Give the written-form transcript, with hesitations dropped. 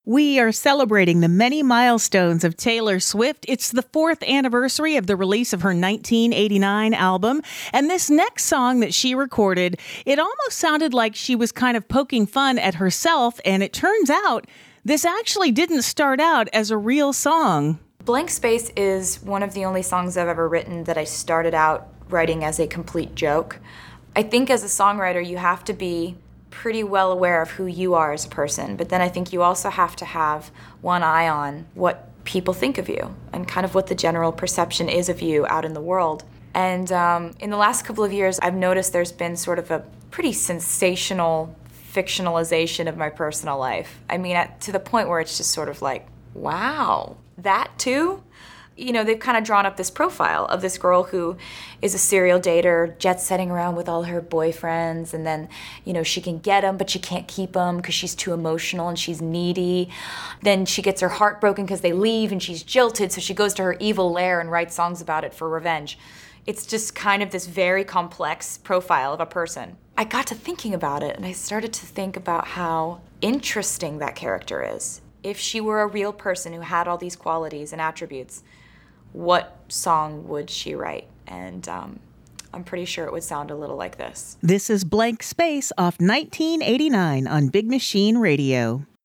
We are celebrating the many milestones of Taylor Swift. It's the 4th anniversary of the release of her 1989 album. And this next song that she recorded, it almost sounded like she was kind of poking fun at herself. And it turns out this actually didn't start out as a real song. Blank Space is one of the only songs I've ever written that I started out writing as a complete joke. I think as a songwriter, you have to be pretty well aware of who you are as a person, but then I think you also have to have one eye on what people think of you and kind of what the general perception is of you out in the world. And in the last couple of years, I've noticed there's been sort of a pretty sensational fictionalization of my personal life. I mean, to the point where it's just sort of like, wow, that too? You know, they've kind of drawn up this profile of this girl who is a serial dater, jet-setting around with all her boyfriends, and then, you know, she can get them, but she can't keep them because she's too emotional and she's needy. Then she gets her heart broken because they leave and she's jilted, so she goes to her evil lair and writes songs about it for revenge. It's just kind of this very complex profile of a person. I got to thinking about it, and I started to think about how interesting that character is. If she were a real person who had all these qualities and attributes, what song would she write? And I'm pretty sure it would sound a little like this. This is Blank Space off 1989 on Big Machine Radio.